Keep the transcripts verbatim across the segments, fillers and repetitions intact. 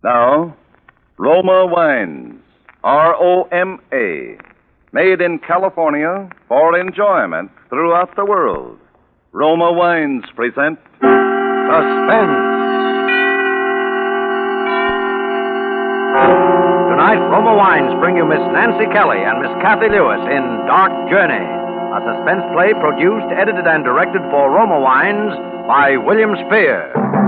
Now, Roma Wines, R O M A, made in California for enjoyment throughout the world. Roma Wines present Suspense. Tonight, Roma Wines bring you Miss Nancy Kelly and Miss Kathy Lewis in Dark Journey, a suspense play produced, edited, and directed for Roma Wines by William Spear.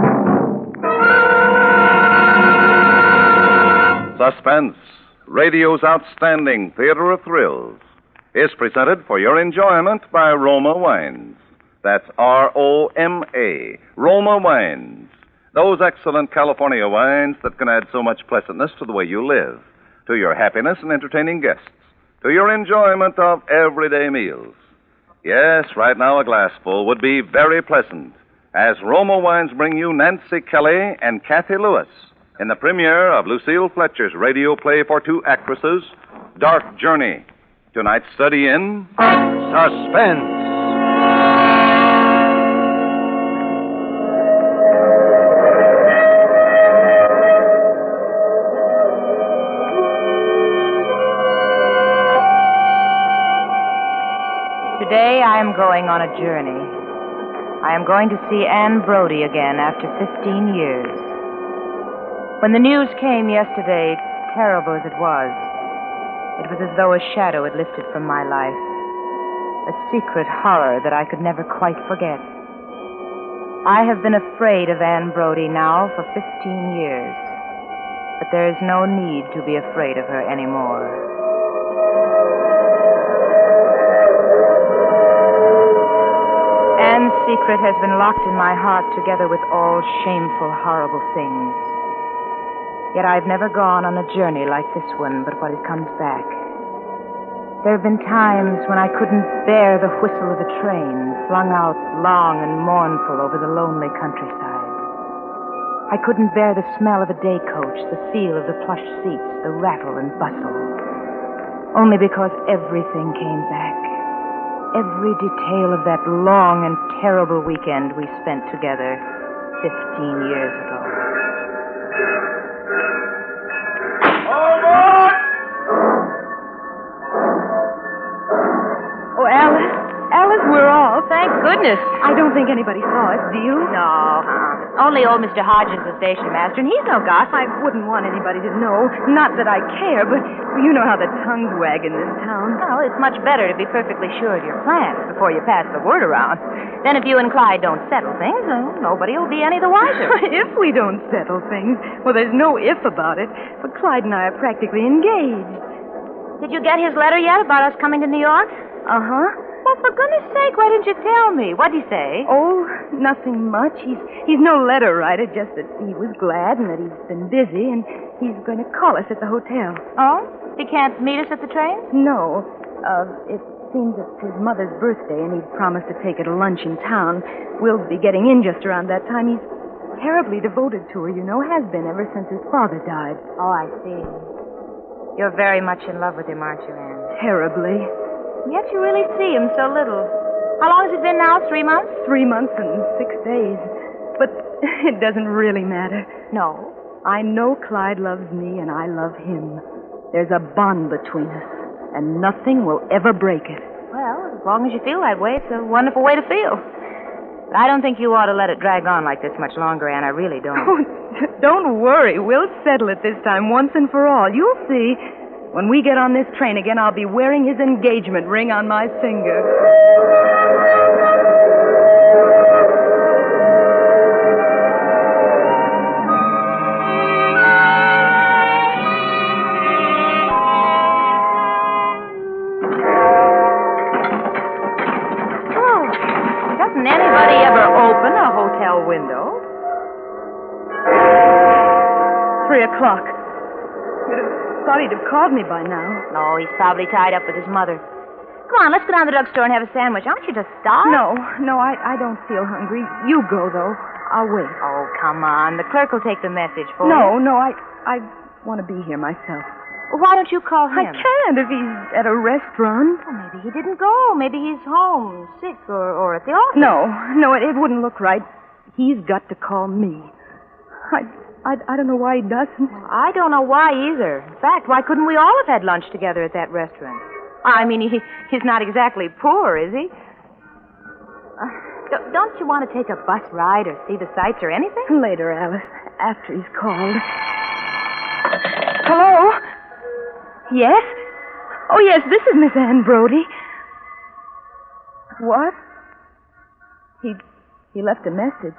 Suspense, radio's outstanding theater of thrills, is presented for your enjoyment by Roma Wines. That's R O M A, Roma Wines. Those excellent California wines that can add so much pleasantness to the way you live, to your happiness in entertaining guests, to your enjoyment of everyday meals. Yes, right now a glassful would be very pleasant, as Roma Wines bring you Nancy Kelly and Kathy Lewis in the premiere of Lucille Fletcher's radio play for two actresses, Dark Journey. Tonight's study in Suspense. Today I am going on a journey. I am going to see Anne Brodie again after fifteen years. When the news came yesterday, terrible as it was, it was as though a shadow had lifted from my life, a secret horror that I could never quite forget. I have been afraid of Anne Brodie now for fifteen years, but there is no need to be afraid of her anymore. Anne's secret has been locked in my heart together with all shameful, horrible things. Yet I've never gone on a journey like this one, but what it comes back. There have been times when I couldn't bear the whistle of a train, flung out long and mournful over the lonely countryside. I couldn't bear the smell of a day coach, the feel of the plush seats, the rattle and bustle. Only because everything came back. Every detail of that long and terrible weekend we spent together fifteen years ago. Oh, Alice. Alice, we're all. Thank goodness. I don't think anybody saw us, do you? No. Uh-uh. Only old Mister Hodges, the station master, and he's no gossip. I wouldn't want anybody to know. Not that I care, but you know how the tongues wag in this town. Well, it's much better to be perfectly sure of your plans before you pass the word around. Then if you and Clyde don't settle things, well, nobody will be any the wiser. If we don't settle things, well, there's no if about it. But Clyde and I are practically engaged. Did you get his letter yet about us coming to New York? Uh-huh. Well, for goodness sake, why didn't you tell me? What'd he say? Oh, nothing much. He's he's no letter writer, just that he was glad and that he's been busy, and he's going to call us at the hotel. Oh? He can't meet us at the train? No. Uh, it seems it's his mother's birthday, and he'd promised to take her to lunch in town. We'll be getting in just around that time. He's terribly devoted to her, you know, has been ever since his father died. Oh, I see. You're very much in love with him, aren't you, Anne? Terribly. Yet you really see him so little. How long has it been now? Three months? Three months and six days. But it doesn't really matter. No. I know Clyde loves me and I love him. There's a bond between us, and nothing will ever break it. Well, as long as you feel that way, it's a wonderful way to feel. But I don't think you ought to let it drag on like this much longer, Anne. I really don't. Oh, don't worry. We'll settle it this time once and for all. You'll see. When we get on this train again, I'll be wearing his engagement ring on my finger. Oh, doesn't anybody ever open a hotel window? Three o'clock. Thought he'd have called me by now. No, he's probably tied up with his mother. Come on, let's go down to the drugstore and have a sandwich. Aren't you just starved? No, no, I, I don't feel hungry. You go, though. I'll wait. Oh, come on. The clerk will take the message for No, you. no, I I want to be here myself. Why don't you call him? I can't if he's at a restaurant. Well, maybe he didn't go. Maybe he's home, sick, or, or at the office. No, no, it, it wouldn't look right. He's got to call me. I I, I don't know why he doesn't. I don't know why either. In fact, why couldn't we all have had lunch together at that restaurant? I mean, he, he's not exactly poor, is he? Uh, don't- don't you want to take a bus ride or see the sights or anything? Later, Alice, after he's called. Hello? Yes? Oh, yes, this is Miss Ann Brody. What? He he left a message.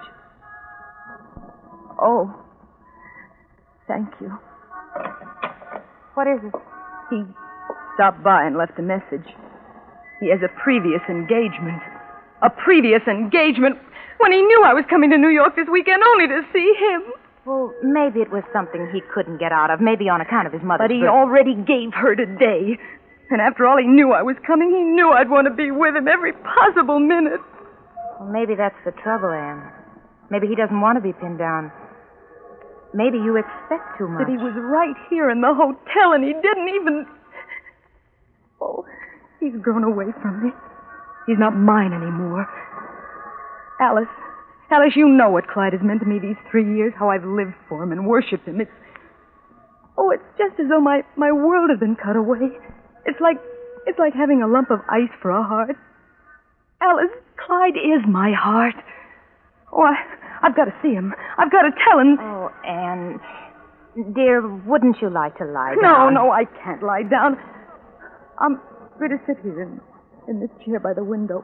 Oh. Thank you. What is it? He stopped by and left a message. He has a previous engagement. A previous engagement when he knew I was coming to New York this weekend only to see him. Well, maybe it was something he couldn't get out of, maybe on account of his mother's But he birth. already gave her today. And after all he knew I was coming, he knew I'd want to be with him every possible minute. Well, maybe that's the trouble, Anne. Maybe he doesn't want to be pinned down. Maybe you expect too much. That he was right here in the hotel and he didn't even... Oh, he's grown away from me. He's not mine anymore. Alice, Alice, you know what Clyde has meant to me these three years, how I've lived for him and worshipped him. It's... Oh, it's just as though my, my world had been cut away. It's like... It's like having a lump of ice for a heart. Alice, Clyde is my heart. Oh, I, I've got to see him. I've got to tell him... Oh, Anne, dear, wouldn't you like to lie No, down? no, I can't lie down. I'm going to sit here in, in this chair by the window.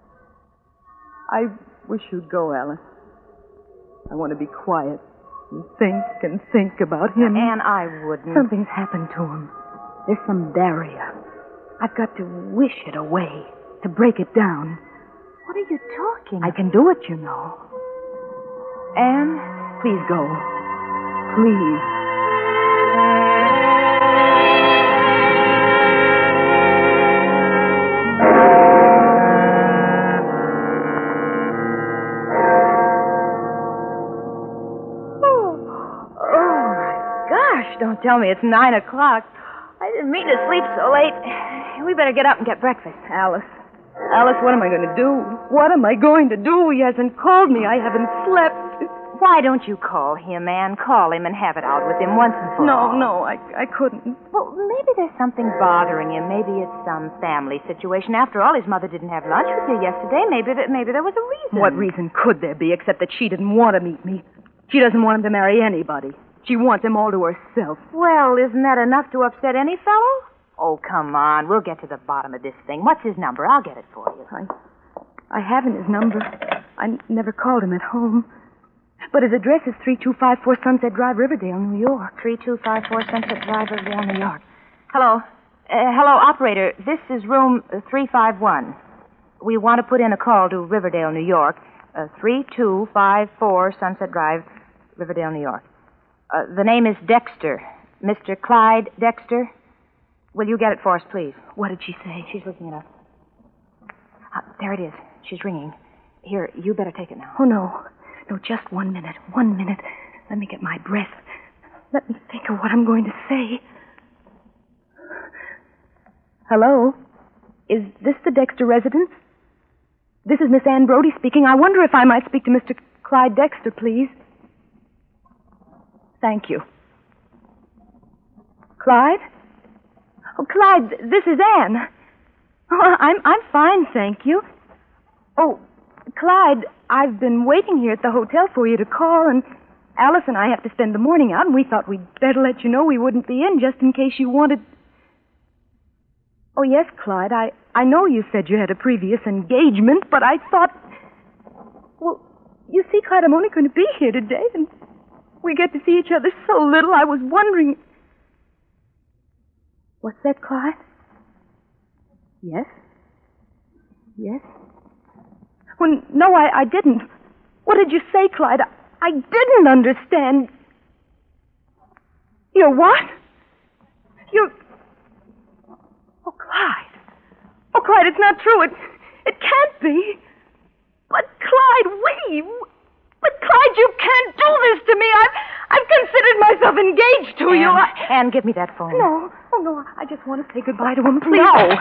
I wish you'd go, Alice. I want to be quiet and think and think about him. Anne, I wouldn't. Something's happened to him. There's some barrier. I've got to wish it away, to break it down. What are you talking I about? can do it, you know. Anne? Please go. Please. Gosh, don't tell me it's nine o'clock. I didn't mean to sleep so late. We better get up and get breakfast. Alice. Alice, what am I going to do? What am I going to do? He hasn't called me. I haven't slept. Why don't you call him, Anne? Call him and have it out with him once and for No, all. no, I, I couldn't. Well, maybe there's something bothering him. Maybe it's some family situation. After all, his mother didn't have lunch with you yesterday. Maybe that, maybe there was a reason. What reason could there be except that she didn't want to meet me? She doesn't want him to marry anybody. She wants him all to herself. Well, isn't that enough to upset any fellow? Oh, come on. We'll get to the bottom of this thing. What's his number? I'll get it for you. I, I haven't his number. I n- never called him at home. But his address is three two five four Sunset Drive, Riverdale, New York. three two five four Sunset Drive, Riverdale, New York. Hello. Uh, hello, operator. This is room uh, three five one. We want to put in a call to Riverdale, New York. Uh, three two five four Sunset Drive, Riverdale, New York. Uh, the name is Dexter. Mister Clyde Dexter. Will you get it for us, please? What did she say? She's looking it up. Uh, there it is. She's ringing. Here, you better take it now. Oh, no. No, just one minute. One minute. Let me get my breath. Let me think of what I'm going to say. Hello? Is this the Dexter residence? This is Miss Ann Brody speaking. I wonder if I might speak to Mister Clyde Dexter, please. Thank you. Clyde? Oh, Clyde, this is Anne. Oh, I'm I'm fine, thank you. Oh, Clyde, I've been waiting here at the hotel for you to call, and Alice and I have to spend the morning out, and we thought we'd better let you know we wouldn't be in just in case you wanted... Oh, yes, Clyde, I, I know you said you had a previous engagement, but I thought... Well, you see, Clyde, I'm only going to be here today, and we get to see each other so little, I was wondering... What's that, Clyde? Yes? Yes? Well, no, I, I didn't. What did you say, Clyde? I, I didn't understand. You're what? You're... Oh, Clyde. Oh, Clyde, it's not true. It, it can't be. But, Clyde, we... But, Clyde, you can't do this to me. I've, I've considered myself engaged to Anne, you. I... Anne, give me that phone. No. Oh, no, I just want to say goodbye to him, please. No.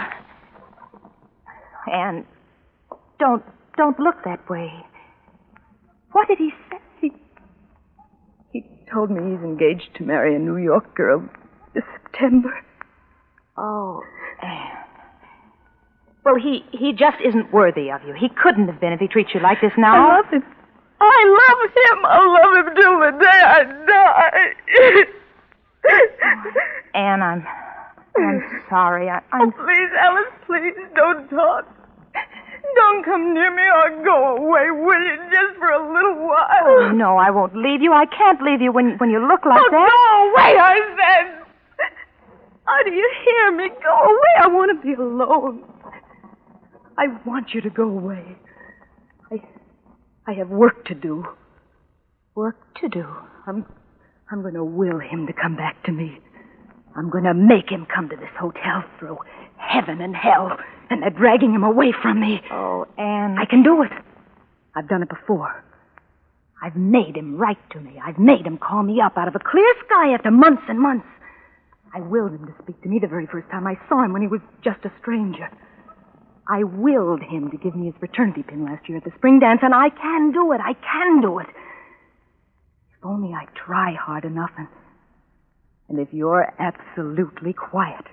Anne, don't, don't look that way. What did he say? He, he told me he's engaged to marry a New York girl this September. Oh, Anne. Well, he, he just isn't worthy of you. He couldn't have been if he treats you like this now. I love him. I love him. I'll love him till the day I die. Anne, I'm... I'm sorry. I, I'm... Oh, please, Alice, please, don't talk. Don't come near me or go away, will you, just for a little while? Oh, no, I won't leave you. I can't leave you when, when you look like oh, that. Go away, I said. Oh, do you hear me? Go away. I want to be alone. I want you to go away. I, I have work to do. Work to do? I'm, I'm going to will him to come back to me. I'm going to make him come to this hotel through heaven and hell, and they're dragging him away from me. Oh, Anne. I can do it. I've done it before. I've made him write to me. I've made him call me up out of a clear sky after months and months. I willed him to speak to me the very first time I saw him when he was just a stranger. I willed him to give me his fraternity pin last year at the spring dance, and I can do it. I can do it. If only I try hard enough, and, and if you're absolutely quiet.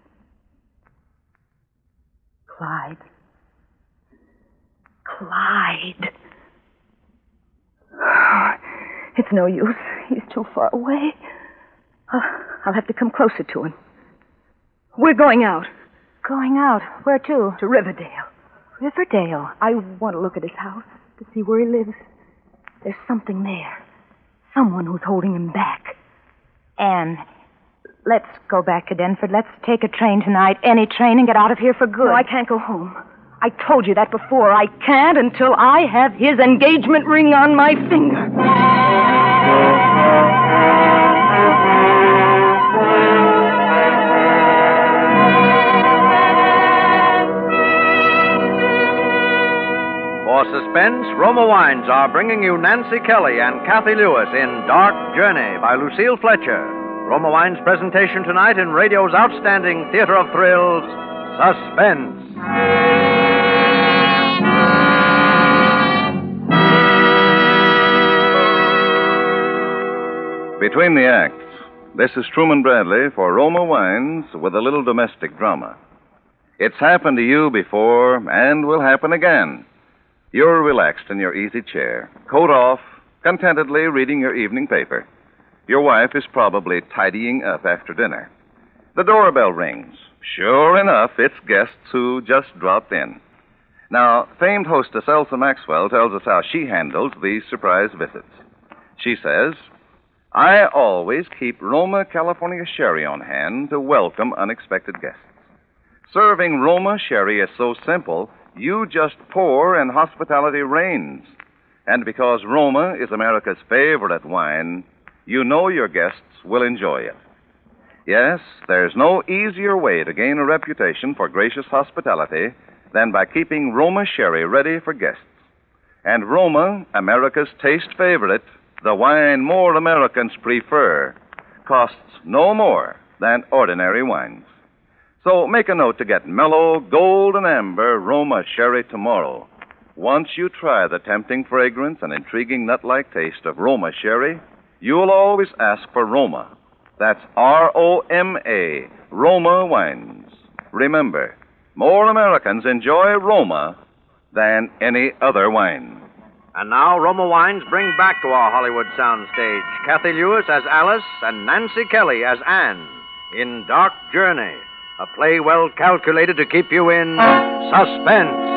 Clyde. Clyde. It's no use. He's too far away. Uh, I'll have to come closer to him. We're going out. Going out? Where to? To Riverdale. Riverdale? I want to look at his house to see where he lives. There's something there. Someone who's holding him back. Anne, let's go back to Denford. Let's take a train tonight, any train, and get out of here for good. No, I can't go home. I told you that before. I can't until I have his engagement ring on my finger. For suspense, Roma Wines are bringing you Nancy Kelly and Kathy Lewis in Dark Journey by Lucille Fletcher. Roma Wines' presentation tonight in radio's outstanding theater of thrills, Suspense. Between the acts, this is Truman Bradley for Roma Wines with a little domestic drama. It's happened to you before and will happen again. You're relaxed in your easy chair, coat off, contentedly reading your evening paper. Your wife is probably tidying up after dinner. The doorbell rings. Sure enough, it's guests who just dropped in. Now, famed hostess Elsa Maxwell tells us how she handles these surprise visits. She says, I always keep Roma California Sherry on hand to welcome unexpected guests. Serving Roma Sherry is so simple, you just pour and hospitality reigns. And because Roma is America's favorite wine, you know your guests will enjoy it. Yes, there's no easier way to gain a reputation for gracious hospitality than by keeping Roma Sherry ready for guests. And Roma, America's taste favorite, the wine more Americans prefer, costs no more than ordinary wines. So make a note to get mellow, golden amber Roma Sherry tomorrow. Once you try the tempting fragrance and intriguing nut-like taste of Roma Sherry, you'll always ask for Roma. That's R O M A, Roma Wines. Remember, more Americans enjoy Roma than any other wine. And now Roma Wines bring back to our Hollywood soundstage Kathy Lewis as Alice and Nancy Kelly as Anne in Dark Journey, a play well calculated to keep you in suspense.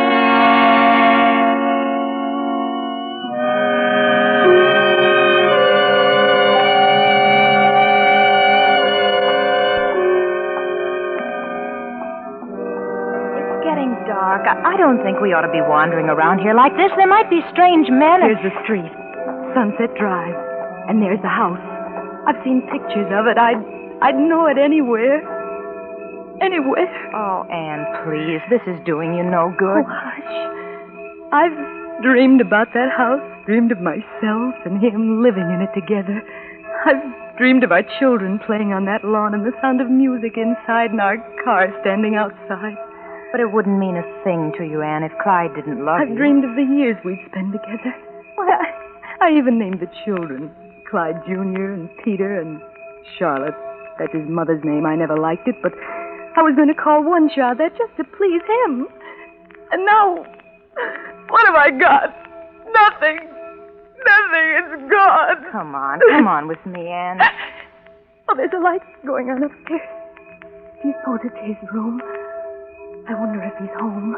I don't think we ought to be wandering around here like this. There might be strange men. Here's the street, Sunset Drive, and there's the house. I've seen pictures of it. I'd, I'd know it anywhere. Anywhere. Oh, Anne, please. This is doing you no good. Oh, hush. I've dreamed about that house, dreamed of myself and him living in it together. I've dreamed of our children playing on that lawn and the sound of music inside and our car standing outside. But it wouldn't mean a thing to you, Anne, if Clyde didn't love I've you. I've dreamed of the years we'd spend together. Well, I, I even named the children Clyde Junior and Peter and Charlotte. That's his mother's name. I never liked it, but I was going to call one child that just to please him. And now, what have I got? Nothing. Nothing. It's gone. Come on, come on with me, Anne. Oh, there's a light going on upstairs. Do you suppose it's his room? I wonder if he's home.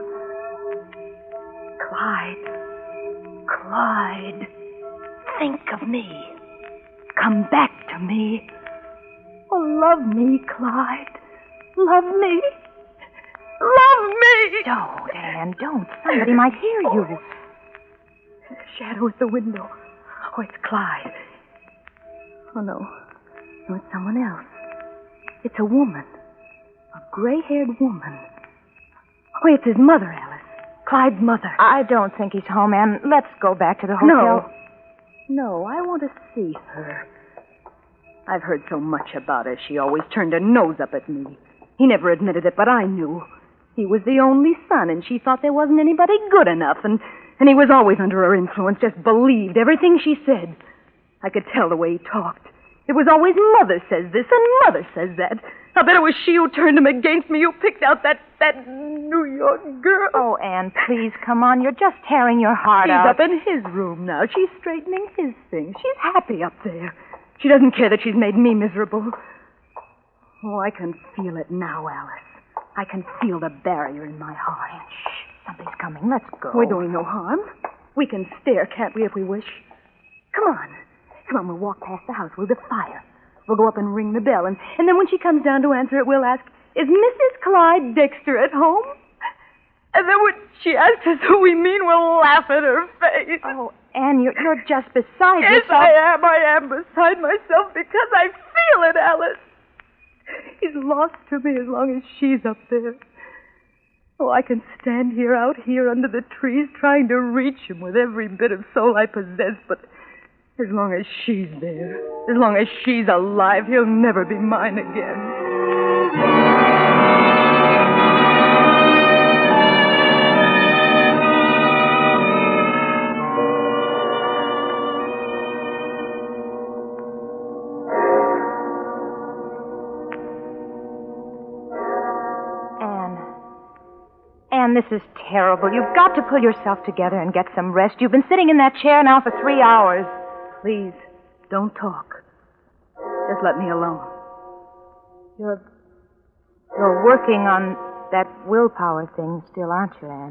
Clyde. Clyde. Think of me. Come back to me. Oh, love me, Clyde. Love me. Love me. Don't, Anne, don't. Somebody might hear you. A shadow at the window. Oh, it's Clyde. Oh, no. No, it's someone else. It's a woman. A gray-haired woman. Oh, it's his mother, Alice. Clyde's mother. I don't think he's home, Anne. Let's go back to the hotel. No. No, I want to see her. I've heard so much about her. She always turned her nose up at me. He never admitted it, but I knew. He was the only son, and she thought there wasn't anybody good enough, and, and he was always under her influence, just believed everything she said. I could tell the way he talked. It was always mother says this and mother says that. I bet it was she who turned him against me, who picked out that, that New York girl. Oh, Anne, please, come on. You're just tearing your heart She's out. up in his room now. She's straightening his things. She's happy up there. She doesn't care that she's made me miserable. Oh, I can feel it now, Alice. I can feel the barrier in my heart. Shh, something's coming. Let's go. We're doing no harm. We can stare, can't we, if we wish? Come on. Come on, we'll walk past the house. We'll defy her. We'll go up and ring the bell, and, and then when she comes down to answer it, we'll ask, is Missus Clyde Dexter at home? And then when she asks us who we mean, we'll laugh at her face. Oh, Anne, you're, you're just beside Yes, yourself. I am. I am beside myself because I feel it, Alice. He's lost to me as long as she's up there. Oh, I can stand here, out here under the trees, trying to reach him with every bit of soul I possess, but as long as she's there, as long as she's alive, he'll never be mine again. Anne, this is terrible. You've got to pull yourself together and get some rest. You've been sitting in that chair now for three hours. Please, don't talk. Just let me alone. You're... You're working on that willpower thing still, aren't you, Anne?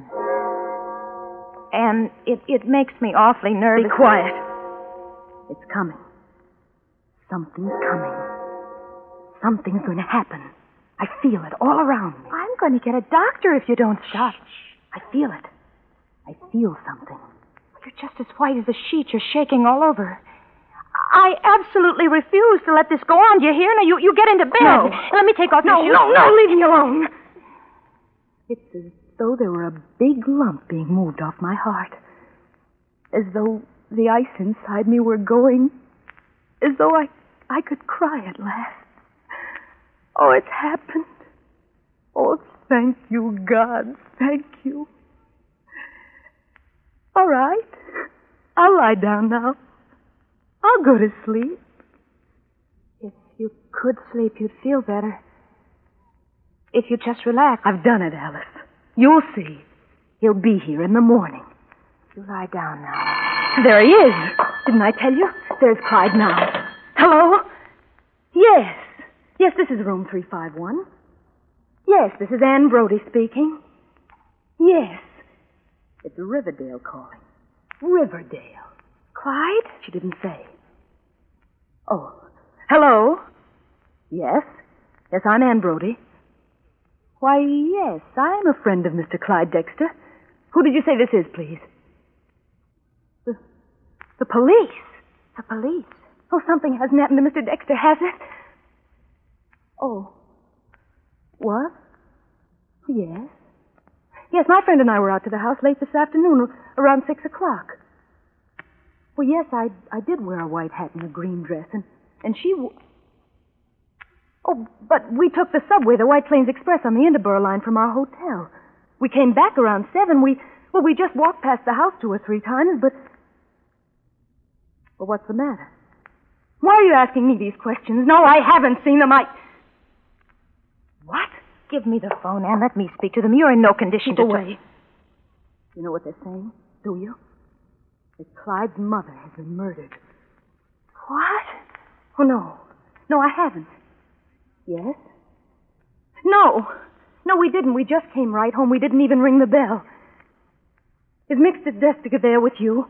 And it, it makes me awfully nervous. Be quiet. It's coming. Something's coming. Something's going to happen. I feel it all around me. I'm going to get a doctor if you don't stop. I feel it. I feel something. You're just as white as a sheet. You're shaking all over. I absolutely refuse to let this go on. Do you hear? Now, you, you get into bed. No. Let me take off no, your shoes. No, no, leave me alone. It's as though there were a big lump being moved off my heart. As though the ice inside me were going. As though I, I could cry at last. Oh, it's happened. Oh, thank you, God. Thank you. All right. I'll lie down now. I'll go to sleep. If you could sleep, you'd feel better. If you just relax. I've done it, Alice. You'll see. He'll be here in the morning. You lie down now. There he is. Didn't I tell you? There's Clyde now. Hello? Yes. Yes, this is room three five one. Yes, this is Anne Brody speaking. Yes. It's Riverdale calling. Riverdale. Clyde? She didn't say. Oh. Hello? Yes? Yes, I'm Anne Brody. Why, yes, I'm a friend of Mister Clyde Dexter. Who did you say this is, please? The, the police. The police? Oh, something hasn't happened to Mister Dexter, has it? Oh. What? Yes. Yes, my friend and I were out to the house late this afternoon, around six o'clock. Well, yes, I I did wear a white hat and a green dress, and, and she... W- oh, but we took the subway, the White Plains Express, on the Interborough line from our hotel. We came back around seven. We, well, we just walked past the house two or three times, but... Well, what's the matter? Why are you asking me these questions? No, I haven't seen them. I... What? Give me the phone, Anne. Let me speak to them. You're in no condition Keep to... away. You know what they're saying, do you? That Clyde's mother has been murdered. What? Oh, no. No, I haven't. Yes? No. No, we didn't. We just came right home. We didn't even ring the bell. Is Mister Destiger there with you?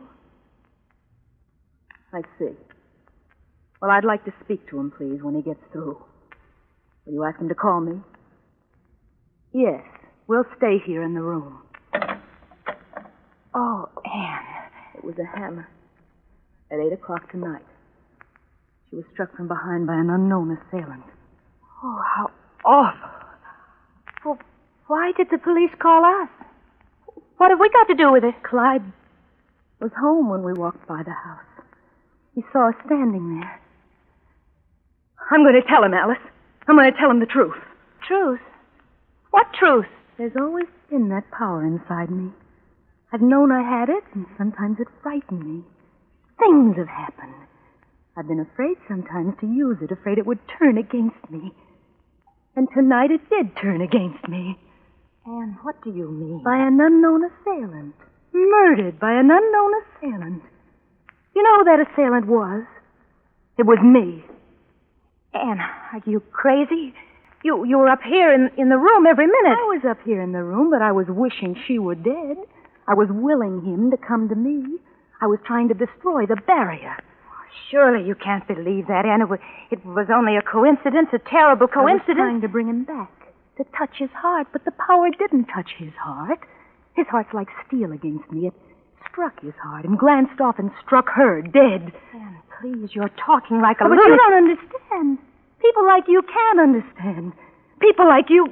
I see. Well, I'd like to speak to him, please, when he gets through. Will you ask him to call me? Yes. We'll stay here in the room. Oh, Anne. It was a hammer. At eight o'clock tonight. She was struck from behind by an unknown assailant. Oh, how awful. Well, why did the police call us? What have we got to do with it? Clyde was home when we walked by the house. He saw us standing there. I'm going to tell him, Alice. I'm going to tell him the truth. Truth? What truth? There's always been that power inside me. I've known I had it, and sometimes it frightened me. Things have happened. I've been afraid sometimes to use it, afraid it would turn against me. And tonight it did turn against me. Anne, what do you mean? By an unknown assailant. Murdered by an unknown assailant. You know who that assailant was? It was me. Anne, are you crazy? You you were up here in, in the room every minute. I was up here in the room, but I was wishing she were dead. I was willing him to come to me. I was trying to destroy the barrier. Surely you can't believe that, Anne. It was, it was only a coincidence, a terrible coincidence. I was trying to bring him back, to touch his heart, but the power didn't touch his heart. His heart's like steel against me. It struck his heart and glanced off and struck her, dead. Anne, please, you're talking like a oh, but lunatic. you don't understand. People like you can understand. People like you...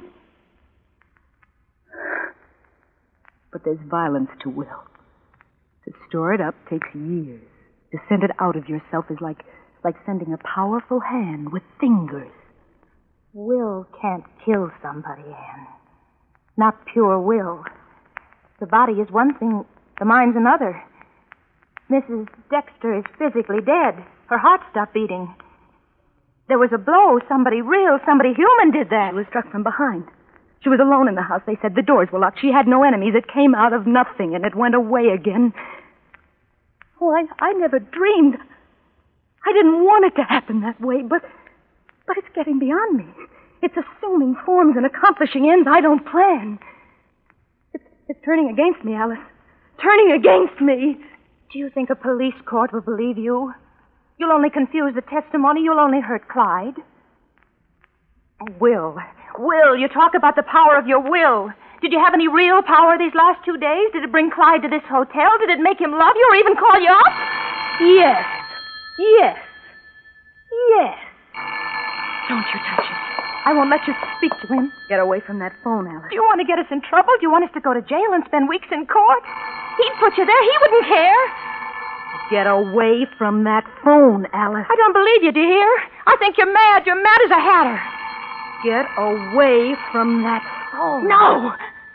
But there's violence to will. To store it up takes years. To send it out of yourself is like, like sending a powerful hand with fingers. Will can't kill somebody, Anne. Not pure will. The body is one thing, the mind's another. Missus Dexter is physically dead. Her heart stopped beating. There was a blow. Somebody real, somebody human did that. She was struck from behind. She was alone in the house. They said the doors were locked. She had no enemies. It came out of nothing, and it went away again. Oh, I, I never dreamed. I didn't want it to happen that way, but but it's getting beyond me. It's assuming forms and accomplishing ends I don't plan. It's, it's turning against me, Alice. Turning against me. Do you think a police court will believe you? You'll only confuse the testimony. You'll only hurt Clyde. Oh, Will. Will, you talk about the power of your will. Did you have any real power these last two days? Did it bring Clyde to this hotel? Did it make him love you or even call you up? Yes. Yes. Yes. Don't you touch him. I won't let you speak to him. Get away from that phone, Alice. Do you want to get us in trouble? Do you want us to go to jail and spend weeks in court? He'd put you there. He wouldn't care. Get away from that phone, Alice. I don't believe you, do you hear? I think you're mad. You're mad as a hatter. Get away from that phone. No!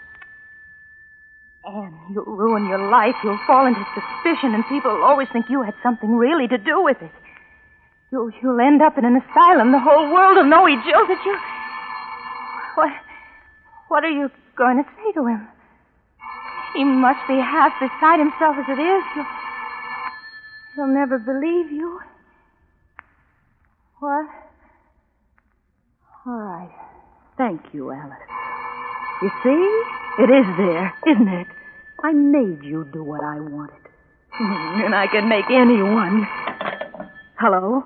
Anne, you'll ruin your life. You'll fall into suspicion, and people will always think you had something really to do with it. You'll, you'll end up in an asylum. The whole world will know he jilted you. What, what are you going to say to him? He must be half beside himself as it is. He'll, he'll never believe you. What? All right. Thank you, Alice. You see? It is there, isn't it? I made you do what I wanted. And I can make anyone. Hello?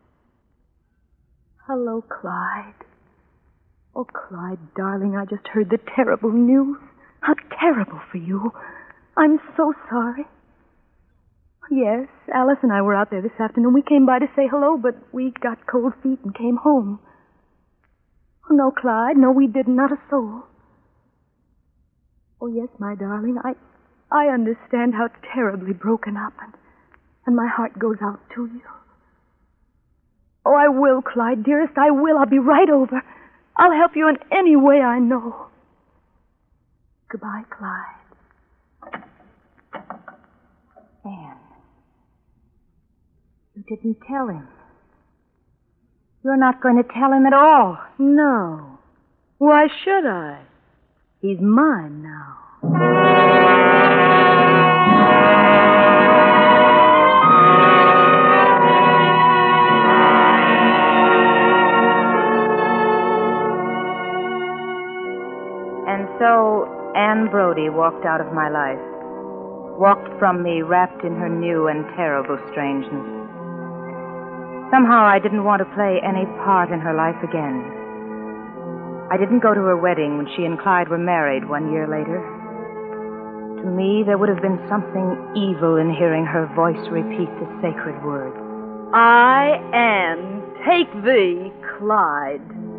Hello, Clyde. Oh, Clyde, darling, I just heard the terrible news. How terrible for you. I'm so sorry. Yes, Alice and I were out there this afternoon. We came by to say hello, but we got cold feet and came home. Oh, no, Clyde. No, we didn't. Not a soul. Oh, yes, my darling. I I understand how terribly broken up, and, and my heart goes out to you. Oh, I will, Clyde, dearest. I will. I'll be right over. I'll help you in any way I know. Goodbye, Clyde. Anne, you didn't tell him. You're not going to tell him at all. No. Why should I? He's mine now. And so Anne Brodie walked out of my life, walked from me wrapped in her new and terrible strangeness. Somehow I didn't want to play any part in her life again. I didn't go to her wedding when she and Clyde were married one year later. To me, there would have been something evil in hearing her voice repeat the sacred words. I, Anne, take thee, Clyde.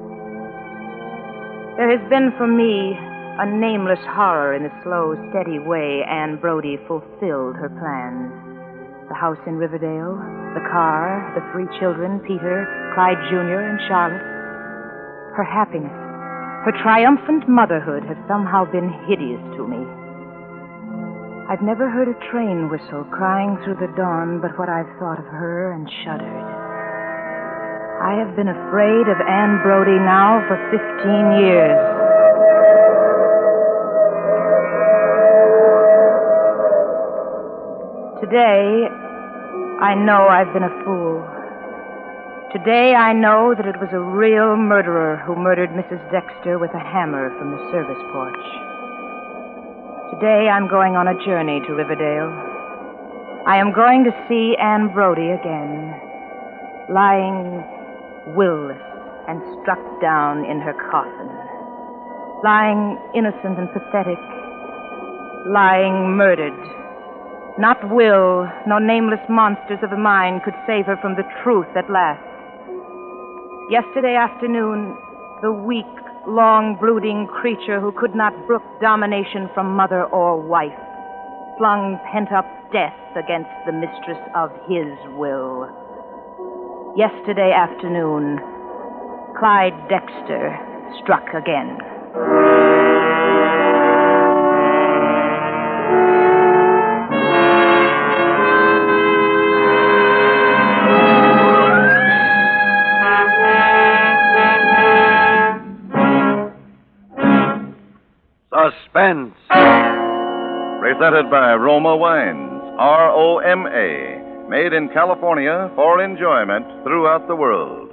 There has been for me a nameless horror in the slow, steady way Anne Brodie fulfilled her plans. The house in Riverdale, the car, the three children, Peter, Clyde Junior, and Charlotte. Her happiness, her triumphant motherhood have somehow been hideous to me. I've never heard a train whistle crying through the dawn but what I've thought of her and shuddered. I have been afraid of Anne Brodie now for fifteen years. Today, I know I've been a fool. Today, I know that it was a real murderer who murdered Missus Dexter with a hammer from the service porch. Today, I'm going on a journey to Riverdale. I am going to see Anne Brodie again, lying will-less and struck down in her coffin, lying innocent and pathetic, lying murdered. Not will, nor nameless monsters of the mind could save her from the truth at last. Yesterday afternoon, the weak, long-brooding creature who could not brook domination from mother or wife flung pent-up death against the mistress of his will. Yesterday afternoon, Clyde Dexter struck again. Suspense. Presented by Roma Wines, R O M A, made in California for enjoyment throughout the world.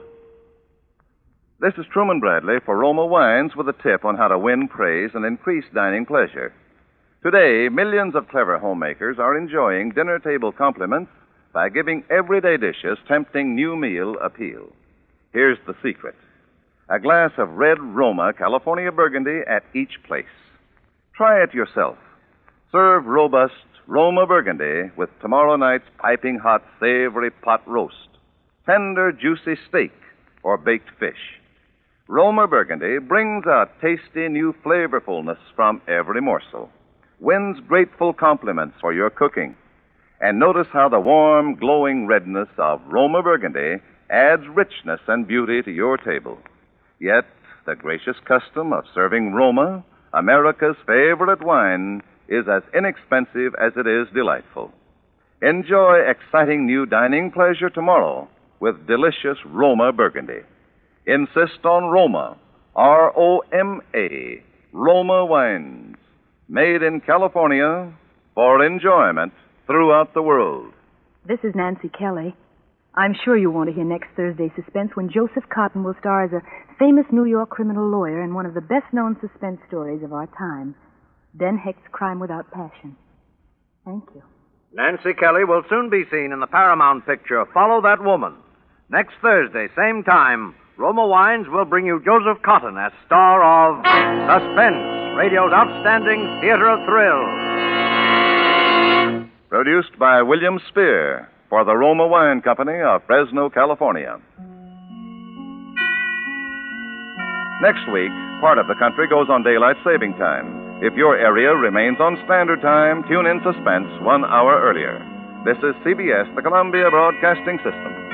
This is Truman Bradley for Roma Wines with a tip on how to win praise and increase dining pleasure. Today, millions of clever homemakers are enjoying dinner table compliments by giving everyday dishes tempting new meal appeal. Here's the secret. A glass of red Roma California Burgundy at each place. Try it yourself. Serve robust Roma Burgundy with tomorrow night's piping hot, savory pot roast, tender, juicy steak, or baked fish. Roma Burgundy brings out tasty new flavorfulness from every morsel, wins grateful compliments for your cooking. And notice how the warm, glowing redness of Roma Burgundy adds richness and beauty to your table. Yet, the gracious custom of serving Roma, America's favorite wine, is as inexpensive as it is delightful. Enjoy exciting new dining pleasure tomorrow with delicious Roma Burgundy. Insist on Roma, R O M A, Roma Wines, made in California for enjoyment throughout the world. This is Nancy Kelly. I'm sure you want to hear next Thursday's Suspense when Joseph Cotton will star as a famous New York criminal lawyer in one of the best-known suspense stories of our time, Den Hecht's Crime Without Passion. Thank you. Nancy Kelly will soon be seen in the Paramount picture, Follow That Woman. Next Thursday, same time, Roma Wines will bring you Joseph Cotton as star of Suspense, radio's outstanding theater of thrills. Produced by William Spear for the Roma Wine Company of Fresno, California. Next week, part of the country goes on daylight saving time. If your area remains on standard time, tune in Suspense one hour earlier. This is C B S, the Columbia Broadcasting System.